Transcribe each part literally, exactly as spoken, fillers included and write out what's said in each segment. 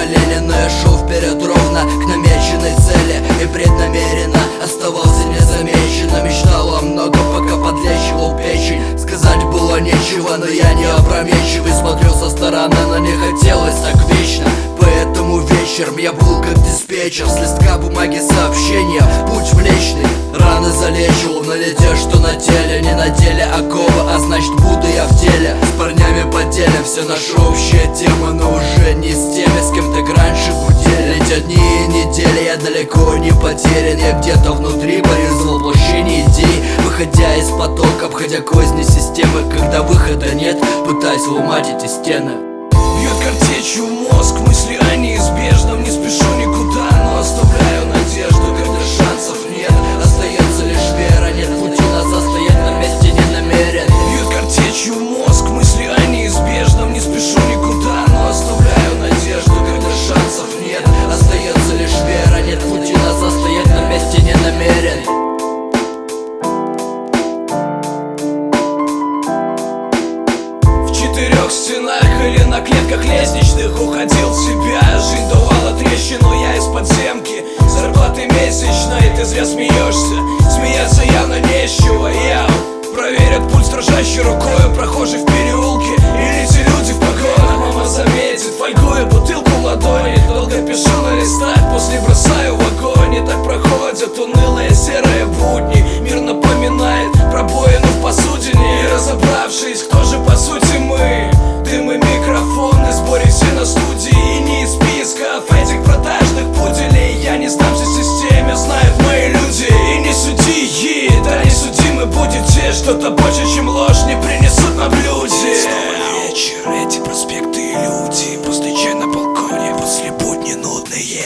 Ленина я шел вперед ровно к намеченной цели и преднамеренно оставался незамеченным. Мечтал о многом, пока подлечивал печень. Сказать было нечего, но я не опрометчивый. Смотрел со стороны, но не хотелось так вечно. Поэтому вечером я был как диспетчер. С листка бумаги сообщения, путь млечный. Раны залечивал, на лете, что на теле. Не на деле оковы, а значит буду я в деле. С парнями поделим все наши общие темы, но уже не с теми, с кем так раньше гудели. Летят дни и недели, я далеко не потерян. Я где-то внутри борюсь за воплощение идей, выходя из потока, обходя козни системы. Когда выхода нет, пытаюсь ломать эти стены. Бьет картечью мозг, мысли о неизбежном. Не спешу никуда, но оставляю надежду, когда шансов нет. Остается лишь вера, нет пути назад, стоять на месте не намерен. Бьет картечью мозг, мысли о неизбежном. Не спешу никуда, но оставляю надежду, когда шансов нет. Остается лишь вера, нет пути назад, стоять на месте не намерен. В четырех стенах или на клетках лестничных уходил в себя. Жизнь давала трещину, я из подземки. Зарплаты месячной, ты зря смеешься. Смеяться явно не с чего. Я проверят пульс дрожащей рукой прохожий в переулке. Или те люди в погонах, мама заметит. Фольгую бутылку в ладони, долго пишу на листах, после бросаю в огонь. И так проходят унылые серые будни. Мир напоминает пробоину в посудине. И разобравшись, кто же по сути мы. Дым и микрофоны, сборимся на студии. И не из списков этих продажных пуделей. Я не сдамся системе, знают мои люди. И не судьи, да не судимы будете. Что-то больше, чем ложь, не принесут на блюде. Снова вечер, эти проспекты и люди. Пустый чай на балконе, после будни нудные.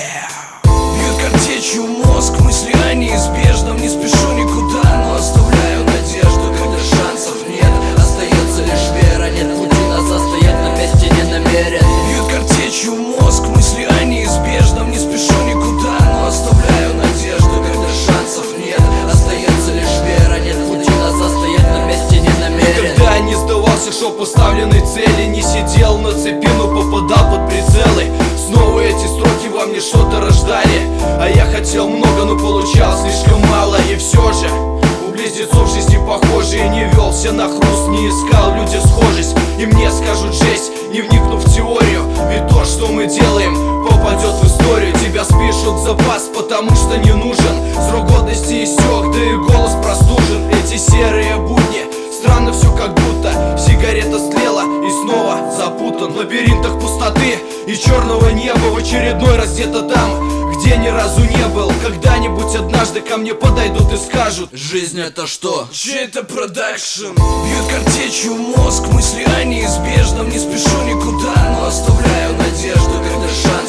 Бьют картечью мозг, мысли о неизбежном. Не спешу никуда, но оставляю надежду, когда шансов нет. Остается лишь вера, нет пути назад, стоять на месте не намерен. Бьют картечью мозг, мысли о неизбежном. Не спешу никуда, но оставляю надежду, когда шансов нет. Остается лишь вера, нет пути назад, стоять на месте не намерен. Никогда не сдавался, шел поставленной цели. Не сидел на цепи, но попадал под прицелы. Снова эти строки во мне что-то рождали. А я хотел много, но получал слишком мало. И все же у близнецов в жизни похожие. Не велся на хруст, не искал люди схожесть. И мне скажут жесть, не вникнув в теорию. Ведь то, что мы делаем, попадет в историю. Тебя спишут в запас, потому что не нужен. Срок годности истек, да и голос простужен. Эти серые будни, странно все как будто. Сигарета стлела и снова запутан. В лабиринтах пустоты и черного неба. В очередной раз где-то там, где ни разу не был. Когда-нибудь однажды ко мне подойдут и скажут: жизнь это что? Чей-то продакшн. Бьют картечью мозг, мысли о неизбежном. Не спешу никуда, но оставляю надежду, когда шанс